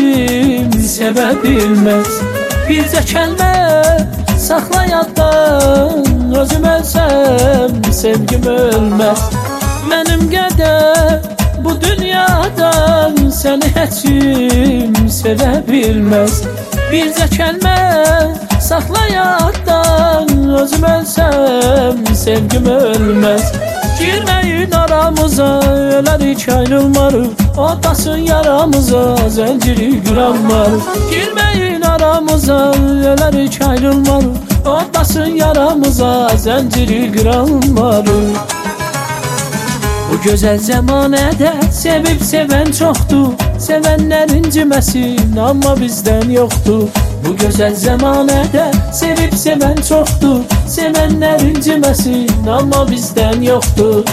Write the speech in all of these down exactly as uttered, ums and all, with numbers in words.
kim sevə bilməz. Bircə kəlmə saxla yaddan, özüm ölsəm sevgim ölməz. Mənim qədər bu dünyadan səni heç kim sevə bilməz. Bircə kəlmə saxla yaddan, özüm ölsəm sevgim ölməz. Girməyin aramıza, ölərik ayrılmarıq, otasın yaramıza, zənciri qıranmarıq. Girməyin aramıza, ölərik ayrılmarıq, otasın yaramıza, zənciri qıranmarıq. Bu gözəl zəmanədə sevib sevən çoxdur, sevənlər inciməsin, amma bizdən yoxdur. Bu gözəl zəmanədə sevib sevən çoxdur, sevənlər inciməsin, amma bizdən yoxdur.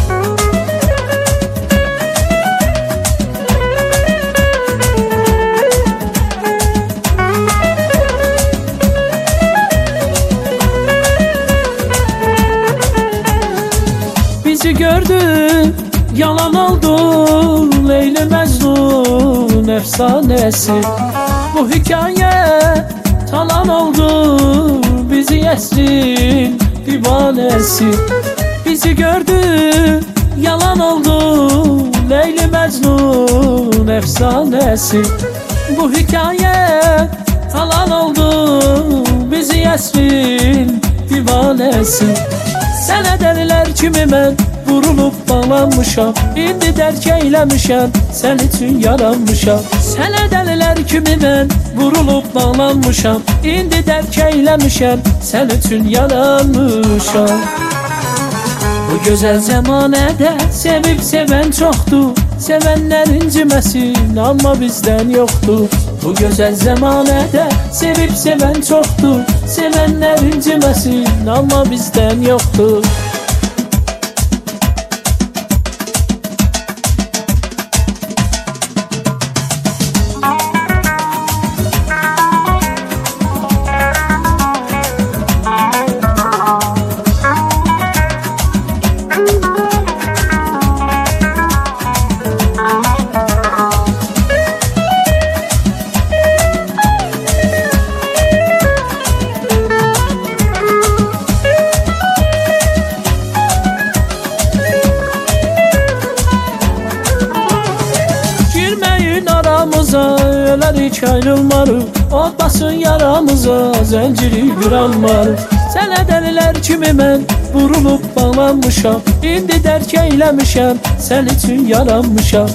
Bizi gördü, yalan oldu, Leyli Məcnun əfsanəsi. Bu hikayə talan oldu, bizi əsrin divanəsi. Bizi gördü, yalan oldu, Leyli Məcnun əfsanəsi. Bu hikayə talan oldu, bizi əsrin divanəsi. Sənə dəlilər kimi mən vurulub bağlanmışam, indi dərk eyləmişəm, sən üçün yaranmışam. Sənə dəlilər kimi mən vurulub bağlanmışam, indi dərk eyləmişəm, sən üçün yaranmışam. Bu gözəl zəmanədə sevib sevən çoxdur, sevənlər inciməsin, amma bizdən yoxdur. Bu gözəl zəmanədə sevib sevən çoxdur, sevənlər inciməsin, amma bizdən yoxdur. Ölərik ayrılmarıq, otasın yaramıza, zənciri qıranmarıq. Sənə dəlilər kimi mən vurulub bağlanmışam, indi dərk eyləmişəm, sən üçün yaranmışam.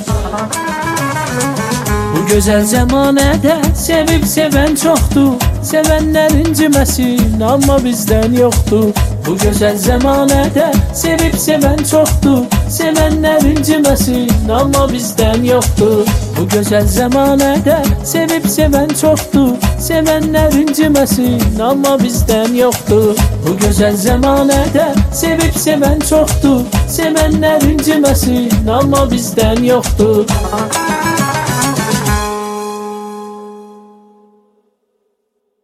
Bu gözəl zəmanədə sevib sevən çoxdur, sevənlər inciməsin, amma bizdən yoxdur. Bu gözəl zəmanədə sevib sevən çoxdur, sevənlər inciməsin, amma bizdən yoxdur. Bu gözəl zəmanədə sevib sevən çoxdur, sevənlər inciməsin, amma bizdən yoxdur. Bu gözəl zəmanədə sevib sevən çoxdur, sevənlər inciməsin, amma bizdən yoxdur.